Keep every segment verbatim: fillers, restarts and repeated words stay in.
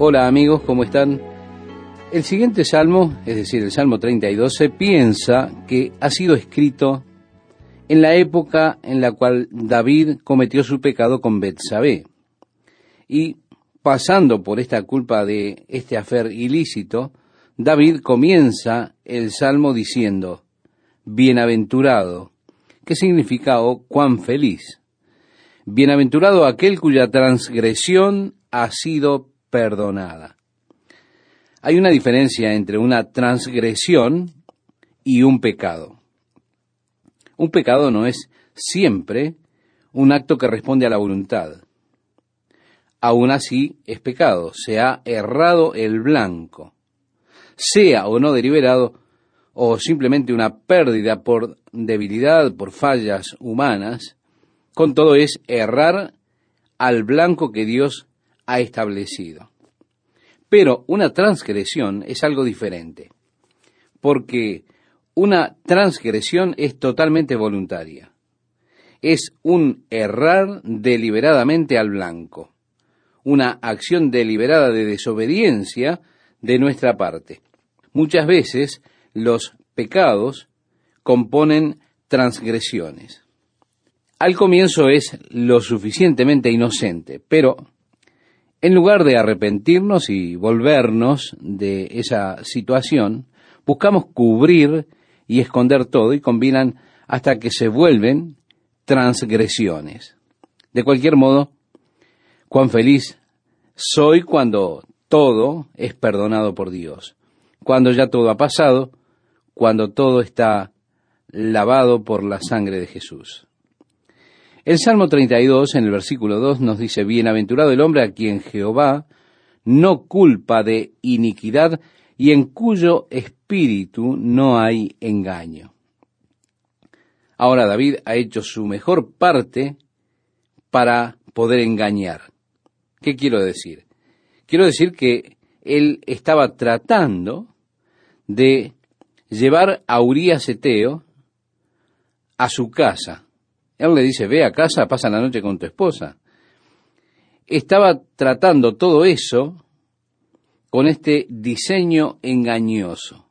Hola amigos, ¿cómo están? El siguiente salmo, es decir, el Salmo treinta y dos, se piensa que ha sido escrito en la época en la cual David cometió su pecado con Betsabé. Y pasando por esta culpa de este afer ilícito, David comienza el salmo diciendo, bienaventurado, que significa oh, cuán feliz. Bienaventurado aquel cuya transgresión ha sido perdonada. Hay una diferencia entre una transgresión y un pecado. Un pecado no es siempre un acto que responde a la voluntad. Aún así es pecado, se ha errado el blanco. Sea o no deliberado, o simplemente una pérdida por debilidad, por fallas humanas, con todo es errar al blanco que Dios ha establecido. Pero una transgresión es algo diferente, porque una transgresión es totalmente voluntaria. Es un errar deliberadamente al blanco, una acción deliberada de desobediencia de nuestra parte. Muchas veces los pecados componen transgresiones. Al comienzo es lo suficientemente inocente, pero en lugar de arrepentirnos y volvernos de esa situación, buscamos cubrir y esconder todo y combinan hasta que se vuelven transgresiones. De cualquier modo, cuán feliz soy cuando todo es perdonado por Dios, cuando ya todo ha pasado, cuando todo está lavado por la sangre de Jesús. El Salmo treinta y dos, en el versículo dos, nos dice, bienaventurado el hombre a quien Jehová no culpa de iniquidad y en cuyo espíritu no hay engaño. Ahora David ha hecho su mejor parte para poder engañar. ¿Qué quiero decir? Quiero decir que él estaba tratando de llevar a Urías Eteo a su casa. Él le dice, ve a casa, pasa la noche con tu esposa. Estaba tratando todo eso con este diseño engañoso.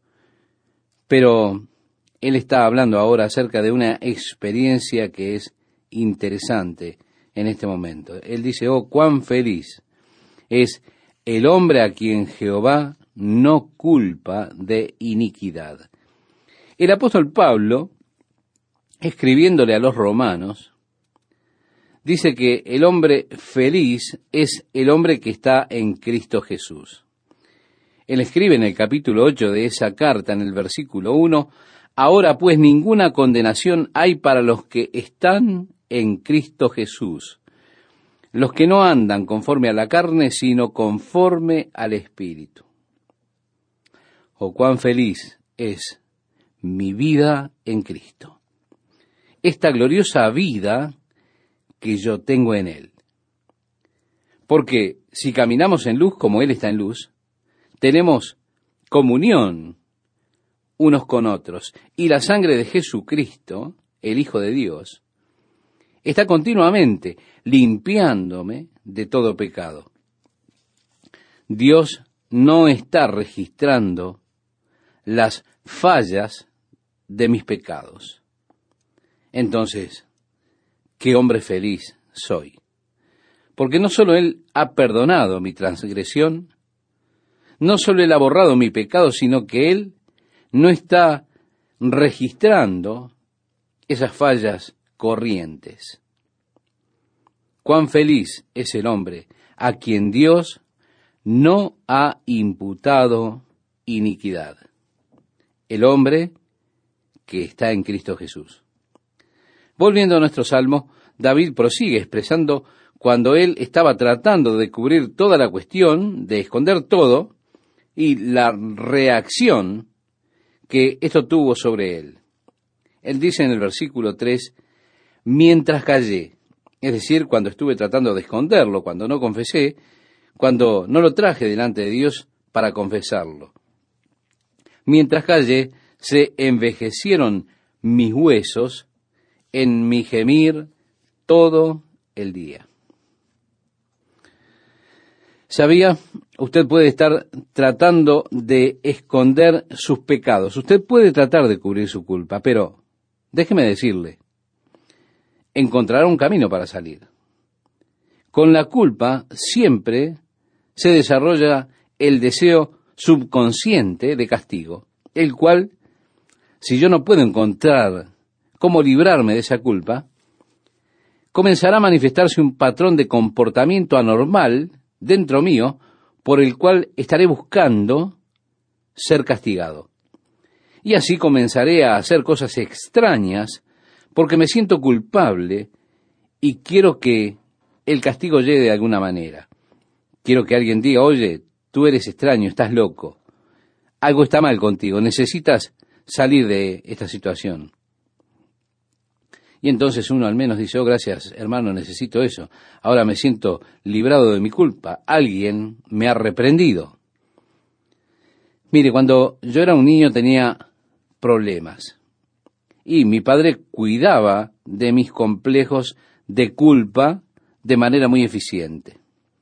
Pero él está hablando ahora acerca de una experiencia que es interesante en este momento. Él dice, oh, cuán feliz es el hombre a quien Jehová no culpa de iniquidad. El apóstol Pablo, escribiéndole a los romanos, dice que el hombre feliz es el hombre que está en Cristo Jesús. Él escribe en el capítulo ocho de esa carta, en el versículo uno, ahora pues ninguna condenación hay para los que están en Cristo Jesús, los que no andan conforme a la carne, sino conforme al Espíritu. Oh, cuán feliz es mi vida en Cristo. Esta gloriosa vida que yo tengo en Él. Porque si caminamos en luz como Él está en luz, tenemos comunión unos con otros. Y la sangre de Jesucristo, el Hijo de Dios, está continuamente limpiándome de todo pecado. Dios no está registrando las fallas de mis pecados. Entonces, qué hombre feliz soy. Porque no solo Él ha perdonado mi transgresión, no solo Él ha borrado mi pecado, sino que Él no está registrando esas fallas corrientes. Cuán feliz es el hombre a quien Dios no ha imputado iniquidad. El hombre que está en Cristo Jesús. Volviendo a nuestro salmo, David prosigue expresando cuando él estaba tratando de cubrir toda la cuestión, de esconder todo, y la reacción que esto tuvo sobre él. Él dice en el versículo tres, mientras callé, es decir, cuando estuve tratando de esconderlo, cuando no confesé, cuando no lo traje delante de Dios para confesarlo. Mientras callé, se envejecieron mis huesos en mi gemir todo el día. ¿Sabía Usted puede estar tratando de esconder sus pecados. Usted puede tratar de cubrir su culpa, pero déjeme decirle, encontrará un camino para salir. Con la culpa siempre se desarrolla el deseo subconsciente de castigo, el cual, si yo no puedo encontrar cómo librarme de esa culpa, comenzará a manifestarse un patrón de comportamiento anormal dentro mío, por el cual estaré buscando ser castigado. Y así comenzaré a hacer cosas extrañas porque me siento culpable y quiero que el castigo llegue de alguna manera. Quiero que alguien diga, oye, tú eres extraño, estás loco, algo está mal contigo, necesitas salir de esta situación. Y entonces uno al menos dice, oh, gracias, hermano, necesito eso. Ahora me siento librado de mi culpa. Alguien me ha reprendido. Mire, cuando yo era un niño tenía problemas. Y mi padre cuidaba de mis complejos de culpa de manera muy eficiente.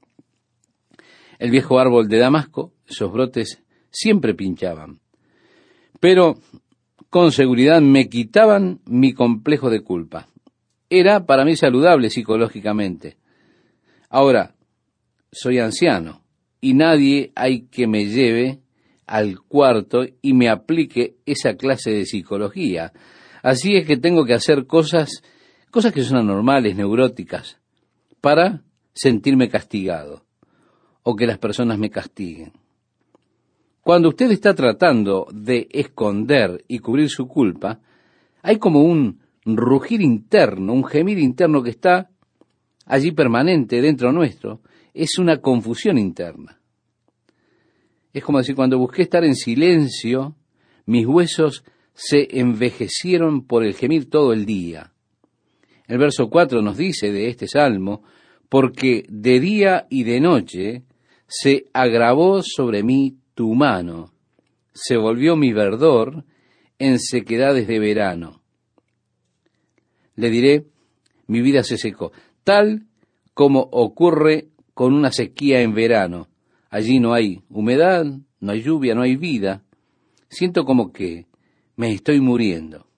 El viejo árbol de Damasco, esos brotes siempre pinchaban. Pero con seguridad me quitaban mi complejo de culpa. Era para mí saludable psicológicamente. Ahora, soy anciano y nadie hay que me lleve al cuarto y me aplique esa clase de psicología. Así es que tengo que hacer cosas, cosas que son anormales, neuróticas, para sentirme castigado o que las personas me castiguen. Cuando usted está tratando de esconder y cubrir su culpa, hay como un rugir interno, un gemir interno que está allí permanente dentro nuestro. Es una confusión interna. Es como decir, cuando busqué estar en silencio, mis huesos se envejecieron por el gemir todo el día. El verso cuatro nos dice de este salmo, porque de día y de noche se agravó sobre mí tu mano, se volvió mi verdor en sequedades de verano. Le diré, mi vida se secó, tal como ocurre con una sequía en verano. Allí no hay humedad, no hay lluvia, no hay vida. Siento como que me estoy muriendo.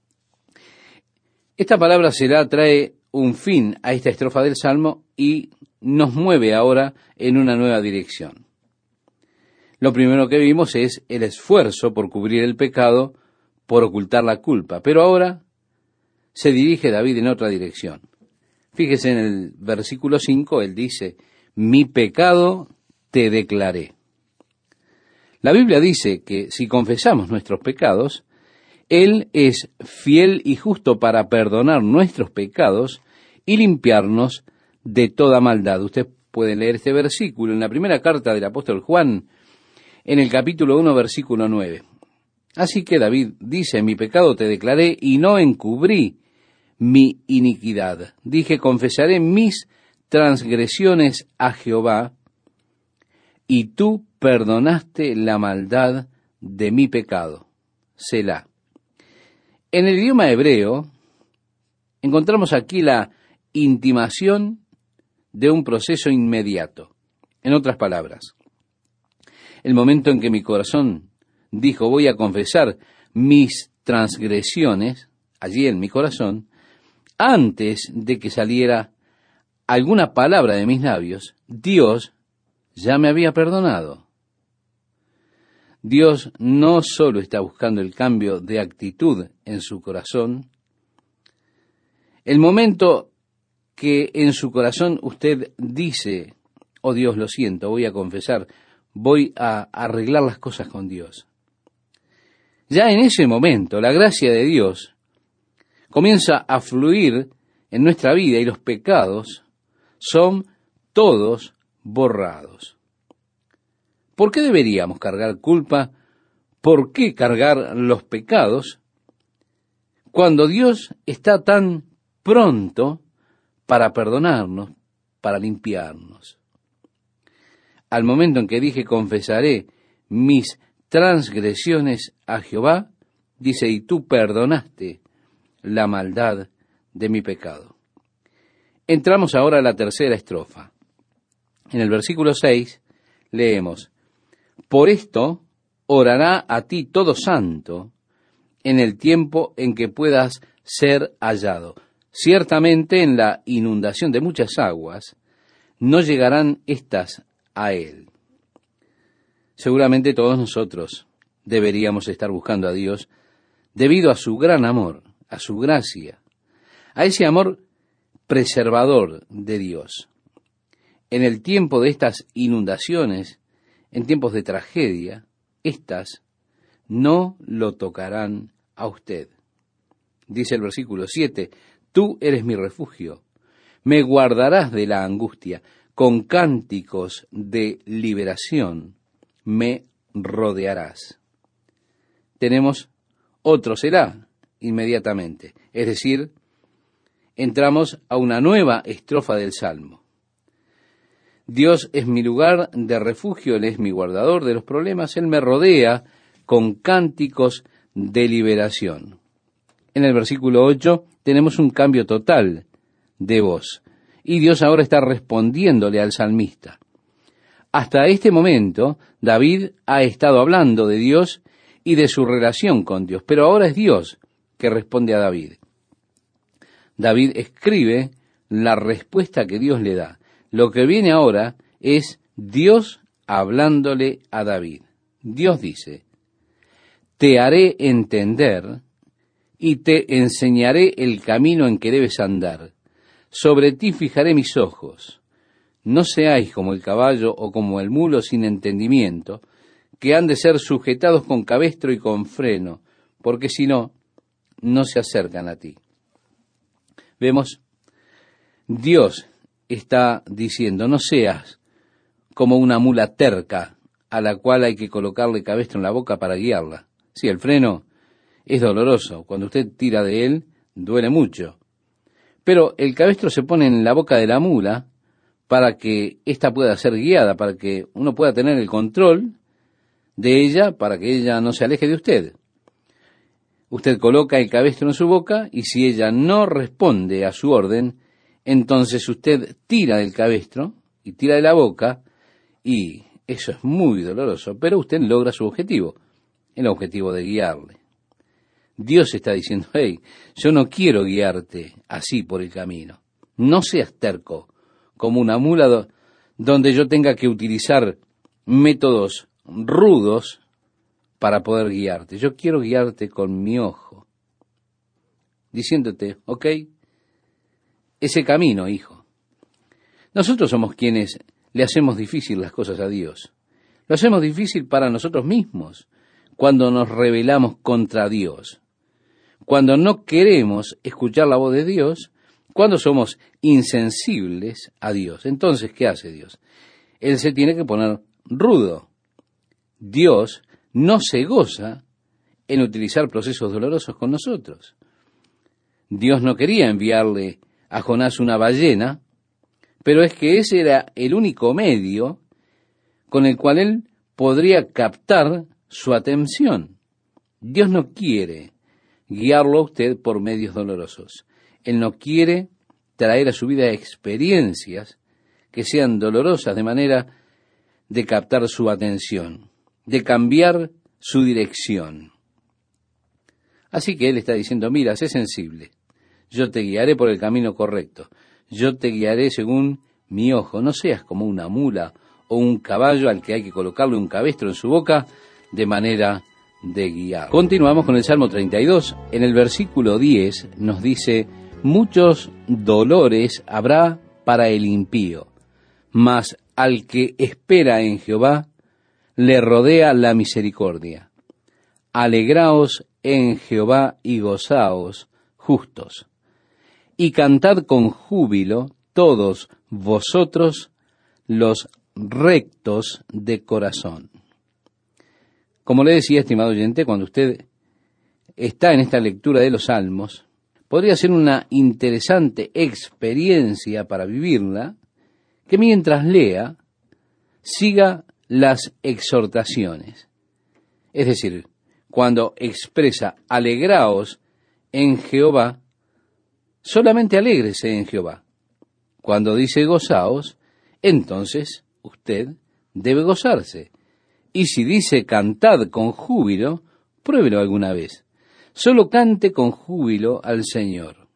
Esta palabra será trae un fin a esta estrofa del Salmo y nos mueve ahora en una nueva dirección. Lo primero que vimos es el esfuerzo por cubrir el pecado, por ocultar la culpa. Pero ahora se dirige David en otra dirección. Fíjese en el versículo cinco, él dice, mi pecado te declaré. La Biblia dice que si confesamos nuestros pecados, Él es fiel y justo para perdonar nuestros pecados y limpiarnos de toda maldad. Usted puede leer este versículo en la primera carta del apóstol Juan, en el capítulo uno, versículo nueve. Así que David dice, mi pecado te declaré y no encubrí mi iniquidad. Dije, confesaré mis transgresiones a Jehová, y tú perdonaste la maldad de mi pecado. Selah. En el idioma hebreo, encontramos aquí la intimación de un proceso inmediato. En otras palabras, el momento en que mi corazón dijo, voy a confesar mis transgresiones, allí en mi corazón, antes de que saliera alguna palabra de mis labios, Dios ya me había perdonado. Dios no solo está buscando el cambio de actitud en su corazón, el momento que en su corazón usted dice, oh Dios, lo siento, voy a confesar, voy a arreglar las cosas con Dios. Ya en ese momento, la gracia de Dios comienza a fluir en nuestra vida y los pecados son todos borrados. ¿Por qué deberíamos cargar culpa? ¿Por qué cargar los pecados cuando Dios está tan pronto para perdonarnos, para limpiarnos? Al momento en que dije, confesaré mis transgresiones a Jehová, dice, y tú perdonaste la maldad de mi pecado. Entramos ahora a la tercera estrofa. En el versículo seis, Leemos: por esto orará a ti todo santo en el tiempo en que puedas ser hallado. Ciertamente en la inundación de muchas aguas no llegarán éstas a él. Seguramente todos nosotros deberíamos estar buscando a Dios debido a su gran amor, a su gracia, a ese amor preservador de Dios. En el tiempo de estas inundaciones, en tiempos de tragedia, éstas no lo tocarán a usted. Dice el versículo siete, tú eres mi refugio, me guardarás de la angustia, con cánticos de liberación me rodearás. Tenemos otro será inmediatamente, es decir, entramos a una nueva estrofa del Salmo. Dios es mi lugar de refugio, Él es mi guardador de los problemas, Él me rodea con cánticos de liberación. En el versículo ocho tenemos un cambio total de voz, y Dios ahora está respondiéndole al salmista. Hasta este momento, David ha estado hablando de Dios y de su relación con Dios, pero ahora es Dios que responde a David. David escribe la respuesta que Dios le da. Lo que viene ahora es Dios hablándole a David. Dios dice: te haré entender y te enseñaré el camino en que debes andar. Sobre ti fijaré mis ojos. No seáis como el caballo o como el mulo sin entendimiento, que han de ser sujetados con cabestro y con freno, porque si no, no se acercan a ti. Vemos, Dios está diciendo, no seas como una mula terca a la cual hay que colocarle cabestro en la boca para guiarla. Sí, el freno es doloroso. Cuando usted tira de él, duele mucho. Pero el cabestro se pone en la boca de la mula para que ésta pueda ser guiada, para que uno pueda tener el control de ella, para que ella no se aleje de usted. Usted coloca el cabestro en su boca y si ella no responde a su orden, entonces usted tira del cabestro y tira de la boca, y eso es muy doloroso, pero usted logra su objetivo, el objetivo de guiarle. Dios está diciendo, hey, yo no quiero guiarte así por el camino. No seas terco, como una mula do- donde yo tenga que utilizar métodos rudos para poder guiarte. Yo quiero guiarte con mi ojo, diciéndote, ok, ese camino, hijo. Nosotros somos quienes le hacemos difícil las cosas a Dios. Lo hacemos difícil para nosotros mismos cuando nos rebelamos contra Dios, cuando no queremos escuchar la voz de Dios, cuando somos insensibles a Dios. Entonces, ¿qué hace Dios? Él se tiene que poner rudo. Dios no se goza en utilizar procesos dolorosos con nosotros. Dios no quería enviarle a Jonás una ballena, pero es que ese era el único medio con el cual él podría captar su atención. Dios no quiere guiarlo a usted por medios dolorosos. Él no quiere traer a su vida experiencias que sean dolorosas de manera de captar su atención, de cambiar su dirección. Así que él está diciendo, mira, sé sensible, yo te guiaré por el camino correcto, yo te guiaré según mi ojo, no seas como una mula o un caballo al que hay que colocarle un cabestro en su boca de manera de guiar. Continuamos con el Salmo treinta y dos. En el versículo diez nos dice, muchos dolores habrá para el impío, mas al que espera en Jehová le rodea la misericordia. Alegraos en Jehová y gozaos, justos, y cantad con júbilo todos vosotros los rectos de corazón. Como le decía, estimado oyente, cuando usted está en esta lectura de los Salmos, podría ser una interesante experiencia para vivirla, que mientras lea, siga las exhortaciones. Es decir, cuando expresa alegraos en Jehová, solamente alégrese en Jehová. Cuando dice gozaos, entonces usted debe gozarse. Y si dice cantad con júbilo, pruébelo alguna vez. Solo cante con júbilo al Señor.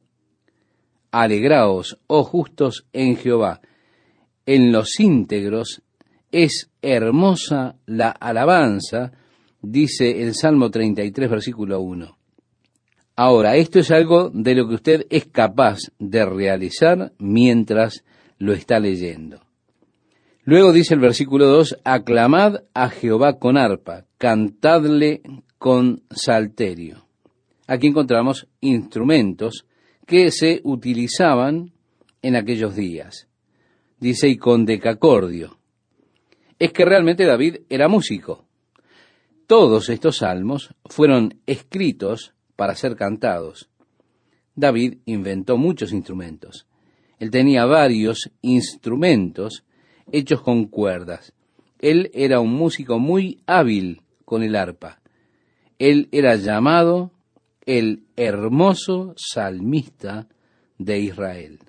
Alegraos, oh justos, en Jehová. En los íntegros es hermosa la alabanza, dice el Salmo treinta y tres, versículo uno. Ahora, esto es algo de lo que usted es capaz de realizar mientras lo está leyendo. Luego dice el versículo dos, aclamad a Jehová con arpa, cantadle con salterio. Aquí encontramos instrumentos que se utilizaban en aquellos días. Dice, y con decacordio. Es que realmente David era músico. Todos estos salmos fueron escritos para ser cantados. David inventó muchos instrumentos. Él tenía varios instrumentos hechos con cuerdas. Él era un músico muy hábil con el arpa. Él era llamado el hermoso salmista de Israel.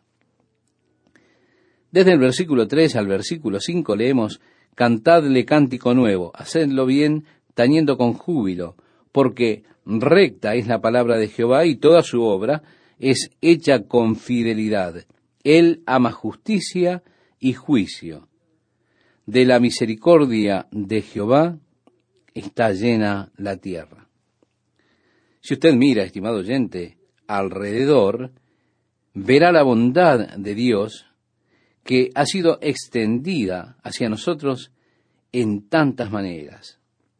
Desde el versículo tres al versículo cinco leemos, cantadle cántico nuevo, hacedlo bien, tañendo con júbilo, porque recta es la palabra de Jehová y toda su obra es hecha con fidelidad. Él ama justicia y juicio. De la misericordia de Jehová está llena la tierra. Si usted mira, estimado oyente, alrededor, verá la bondad de Dios que ha sido extendida hacia nosotros en tantas maneras.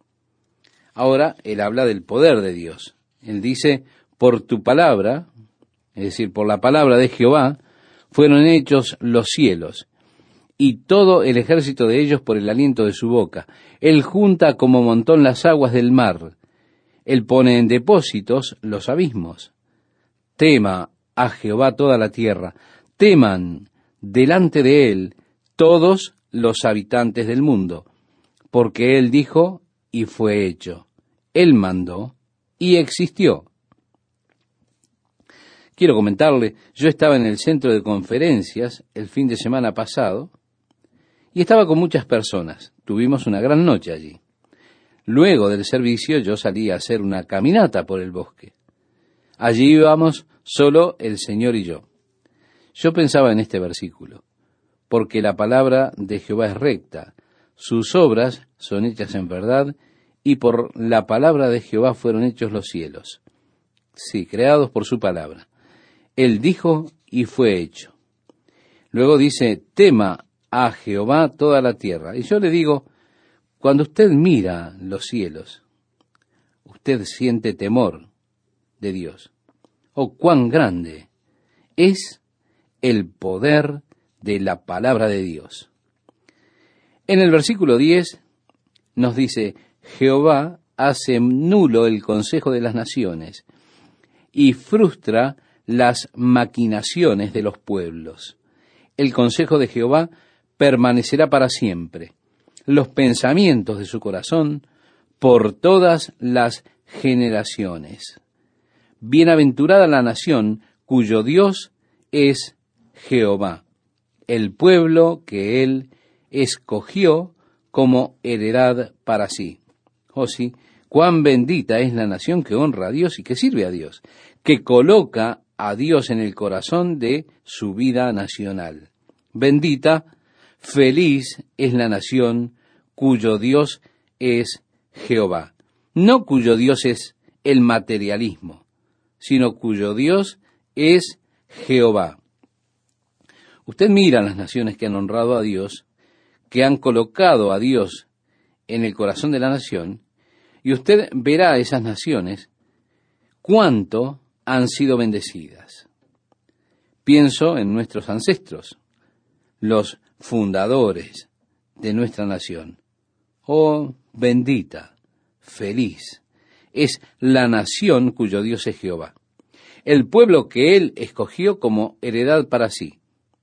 Ahora, él habla del poder de Dios. Él dice, por tu palabra, es decir, por la palabra de Jehová, fueron hechos los cielos, y todo el ejército de ellos por el aliento de su boca. Él junta como montón las aguas del mar. Él pone en depósitos los abismos. Tema a Jehová toda la tierra. Teman delante de él todos los habitantes del mundo. Porque él dijo y fue hecho. Él mandó y existió. Quiero comentarle, yo estaba en el centro de conferencias el fin de semana pasado, y estaba con muchas personas. Tuvimos una gran noche allí. Luego del servicio yo salí a hacer una caminata por el bosque. Allí íbamos solo el Señor y yo. Yo pensaba en este versículo, porque la palabra de Jehová es recta, sus obras son hechas en verdad, y por la palabra de Jehová fueron hechos los cielos. Sí, creados por su palabra. Él dijo y fue hecho. Luego dice, tema a Jehová toda la tierra. Y yo le digo, cuando usted mira los cielos, usted siente temor de Dios. Oh, cuán grande es el poder de la palabra de Dios. En el versículo diez nos dice, Jehová hace nulo el consejo de las naciones y frustra las maquinaciones de los pueblos. El consejo de Jehová permanecerá para siempre, los pensamientos de su corazón por todas las generaciones. Bienaventurada la nación cuyo Dios es Jehová, el pueblo que él escogió como heredad para sí. Oh sí, cuán bendita es la nación que honra a Dios y que sirve a Dios, que coloca a Dios en el corazón de su vida nacional. Bendita, feliz es la nación cuyo Dios es Jehová. No cuyo Dios es el materialismo, sino cuyo Dios es Jehová. Usted mira las naciones que han honrado a Dios, que han colocado a Dios en el corazón de la nación, y usted verá esas naciones cuánto han sido bendecidas. Pienso en nuestros ancestros, los fundadores de nuestra nación. Oh, bendita, feliz, es la nación cuyo Dios es Jehová, el pueblo que él escogió como heredad para sí.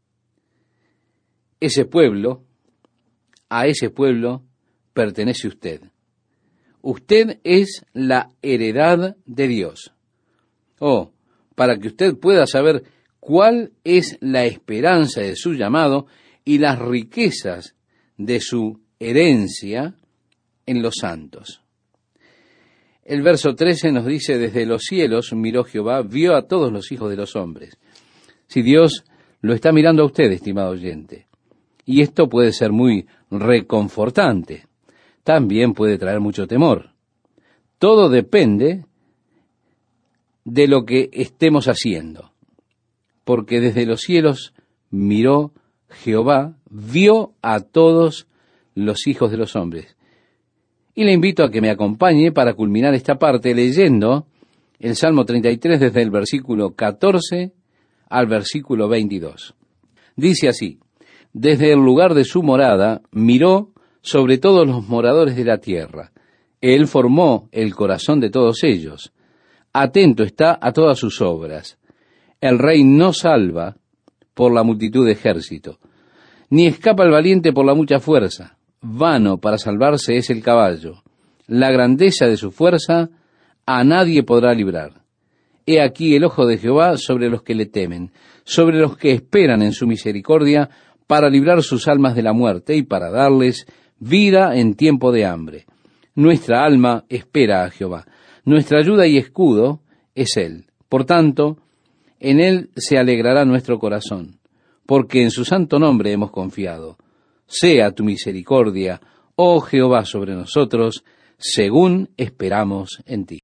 Ese pueblo, a ese pueblo pertenece usted. Usted es la heredad de Dios. Oh, para que usted pueda saber cuál es la esperanza de su llamado y las riquezas de su herencia en los santos. El verso trece nos dice, desde los cielos miró Jehová, vio a todos los hijos de los hombres. Si Dios lo está mirando a usted, estimado oyente, y esto puede ser muy reconfortante, también puede traer mucho temor. Todo depende de lo que estemos haciendo, porque desde los cielos miró Jehová, vio a todos los hijos de los hombres. Y le invito a que me acompañe para culminar esta parte leyendo el Salmo treinta y tres desde el versículo catorce al versículo veintidós. Dice así: desde el lugar de su morada miró sobre todos los moradores de la tierra. Él formó el corazón de todos ellos. Atento está a todas sus obras. El rey no salva por la multitud de ejército, ni escapa el valiente por la mucha fuerza. Vano para salvarse es el caballo. La grandeza de su fuerza a nadie podrá librar. He aquí el ojo de Jehová sobre los que le temen, sobre los que esperan en su misericordia, para librar sus almas de la muerte y para darles vida en tiempo de hambre. Nuestra alma espera a Jehová. Nuestra ayuda y escudo es Él. Por tanto, en Él se alegrará nuestro corazón, porque en su santo nombre hemos confiado. Sea tu misericordia, oh Jehová, sobre nosotros, según esperamos en ti.